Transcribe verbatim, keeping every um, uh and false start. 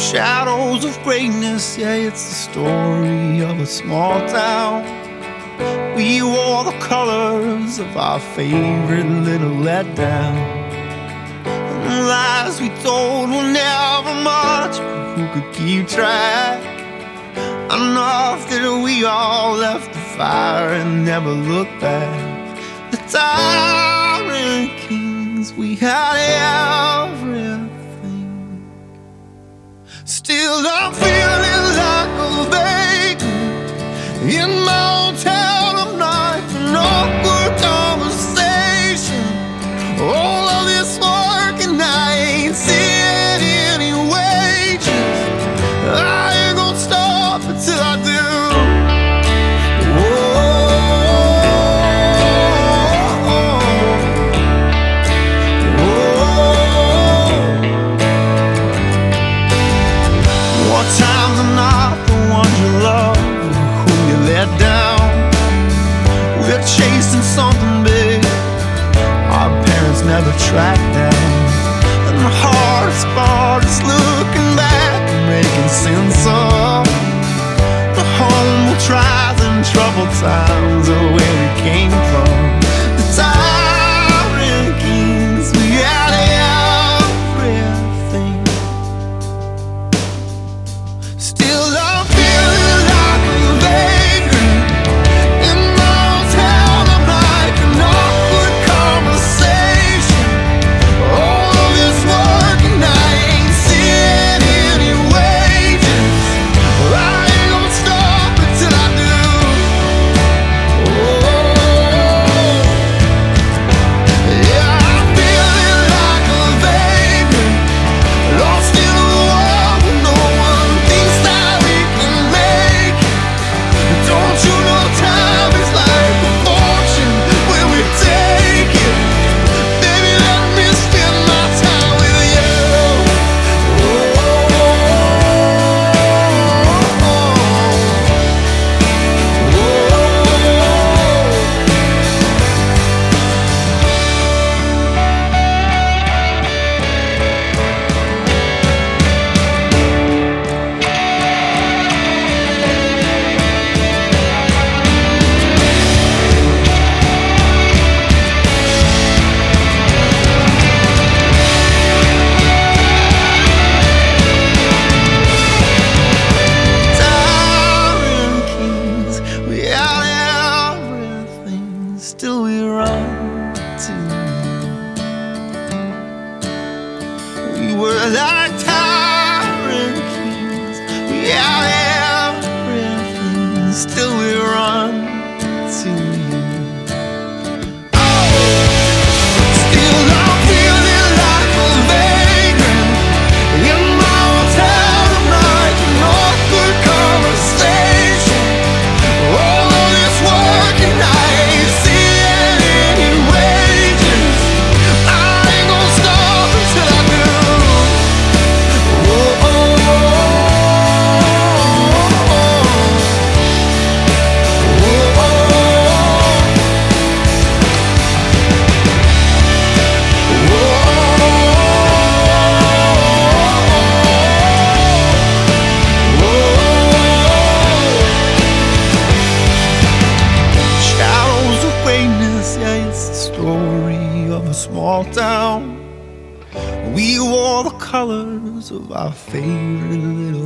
Shadows of greatness, yeah, it's the story of a small town. We wore the colors of our favorite little letdown. And the lies we told were never much, but who could keep track? Enough that we all left the fire and never looked back. The tyrant kings, we had everything. Still I'm feeling like a vagrant in my own town of night. An awkward conversation, all of this work and I ain't seeing any wages. I ain't gonna stop until I do. Times are not the ones you love, who you let down. We're chasing something big our parents never tracked down. And the hardest part is looking back and making sense of the home we'll try in troubled times of where we came from. The tyrant kings, we had everything. Still I'm feeling like a vagrant in my own town of night. An awkward conversation, all of this work and I ain't seeing any wages. I ain't gonna stop until I do. Oh, yeah, I'm feeling like a vagrant, lost in a world with no one thinks that we can make. Don't you know time is like a fortune when we take it? Baby, let me spend my time with you. Oh, tyrant kings, we had everything, still we run to you. We were like tyrant kings, we had everything, still we run to you. Still I'm feeling like a vagrant in my own town of night. An awkward conversation, all of this work and I ain't seeing any wages. I ain't gonna stop until I do. Oh, oh, oh, oh, oh, shadows of greatness, yeah, it's the story of a small town. We wore the colors of our favorite little